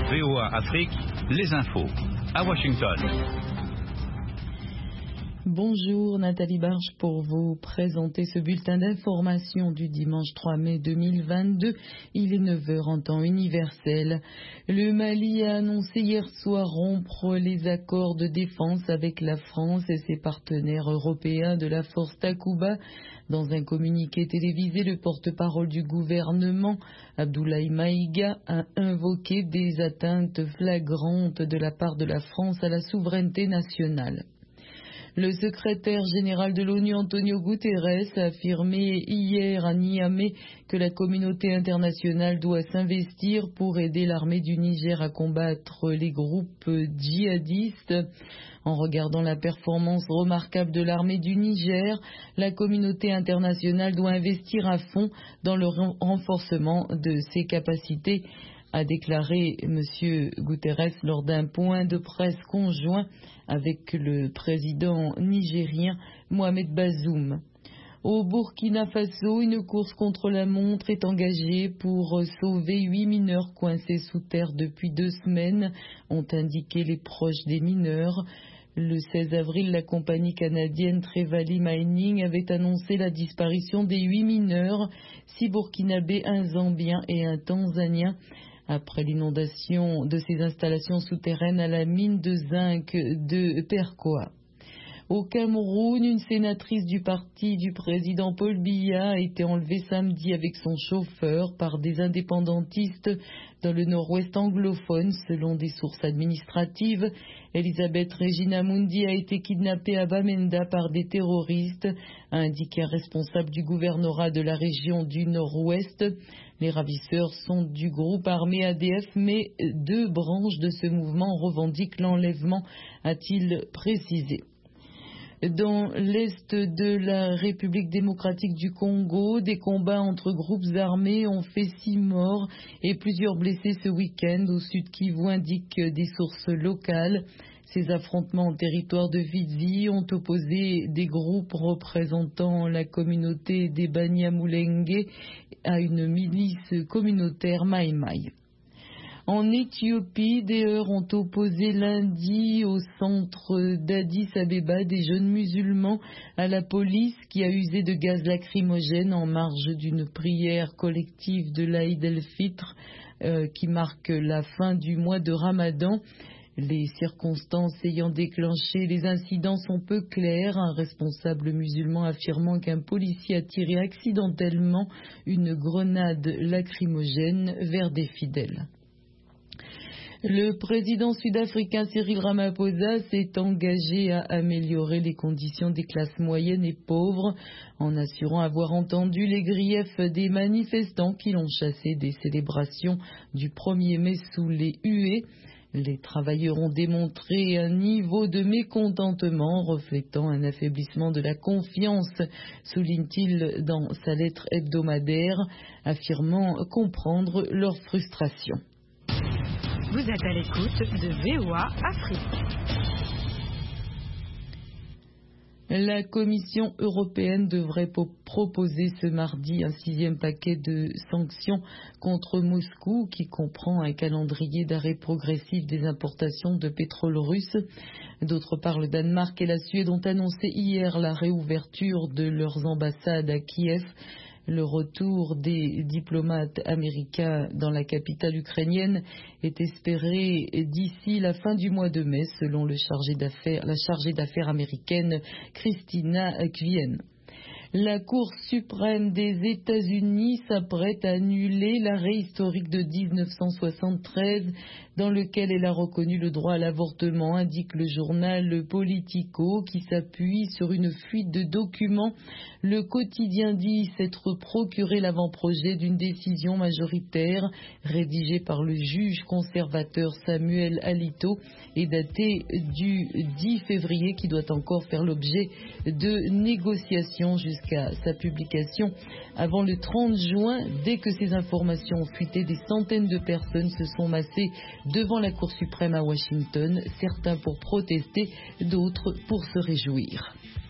VOA Afrique, les infos. À Washington. Bonjour, Nathalie Barge pour vous présenter ce bulletin d'information du dimanche 3 mai 2022. Il est 9h en temps universel. Le Mali a annoncé hier soir rompre les accords de défense avec la France et ses partenaires européens de la force Takuba. Dans un communiqué télévisé, le porte-parole du gouvernement, Abdoulaye Maïga, a invoqué des atteintes flagrantes de la part de la France à la souveraineté nationale. Le secrétaire général de l'ONU, Antonio Guterres, a affirmé hier à Niamey que la communauté internationale doit s'investir pour aider l'armée du Niger à combattre les groupes djihadistes. En regardant la performance remarquable de l'armée du Niger, la communauté internationale doit investir à fond dans le renforcement de ses capacités, a déclaré M. Guterres lors d'un point de presse conjoint avec le président nigérien Mohamed Bazoum. Au Burkina Faso, une course contre la montre est engagée pour sauver 8 mineurs coincés sous terre depuis 2 semaines, ont indiqué les proches des mineurs. Le 16 avril, la compagnie canadienne Trevally Mining avait annoncé la disparition des 8 mineurs, 6 Burkinabés, un Zambien et un Tanzanien, après l'inondation de ces installations souterraines à la mine de zinc de Perkoa. Au Cameroun, une sénatrice du parti du président Paul Biya a été enlevée samedi avec son chauffeur par des indépendantistes dans le nord-ouest anglophone, selon des sources administratives. Elisabeth Regina Mundi a été kidnappée à Bamenda par des terroristes, a indiqué un responsable du gouvernorat de la région du nord-ouest. Les ravisseurs sont du groupe armé ADF, mais 2 branches de ce mouvement revendiquent l'enlèvement, a-t-il précisé. Dans l'est de la République démocratique du Congo, des combats entre groupes armés ont fait 6 morts et plusieurs blessés ce week-end au sud Kivu, indiquent des sources locales. Ces affrontements en territoire de Fizi ont opposé des groupes représentant la communauté des Banyamulenge à une milice communautaire Maï-Maï. En Éthiopie, des heurts ont opposé lundi au centre d'Addis Abeba des jeunes musulmans à la police qui a usé de gaz lacrymogène en marge d'une prière collective de l'Aïd el-Fitr qui marque la fin du mois de Ramadan. Les circonstances ayant déclenché les incidents sont peu claires, un responsable musulman affirmant qu'un policier a tiré accidentellement une grenade lacrymogène vers des fidèles. Le président sud-africain Cyril Ramaphosa s'est engagé à améliorer les conditions des classes moyennes et pauvres en assurant avoir entendu les griefs des manifestants qui l'ont chassé des célébrations du 1er mai sous les huées. Les travailleurs ont démontré un niveau de mécontentement reflétant un affaiblissement de la confiance, souligne-t-il dans sa lettre hebdomadaire, affirmant comprendre leur frustration. Vous êtes à l'écoute de VOA Afrique. La Commission européenne devrait proposer ce mardi un 6e paquet de sanctions contre Moscou qui comprend un calendrier d'arrêt progressif des importations de pétrole russe. D'autre part, le Danemark et la Suède ont annoncé hier la réouverture de leurs ambassades à Kiev. Le retour des diplomates américains dans la capitale ukrainienne est espéré d'ici la fin du mois de mai, selon la chargée d'affaires américaine Christina Kvien. La Cour suprême des États-Unis s'apprête à annuler l'arrêt historique de 1973 dans lequel elle a reconnu le droit à l'avortement, indique le journal Politico qui s'appuie sur une fuite de documents. Le quotidien dit s'être procuré l'avant-projet d'une décision majoritaire rédigée par le juge conservateur Samuel Alito et datée du 10 février qui doit encore faire l'objet de négociations jusqu'à sa publication avant le 30 juin. Dès que ces informations ont fuité, des centaines de personnes se sont massées devant la Cour suprême à Washington, certains pour protester, d'autres pour se réjouir.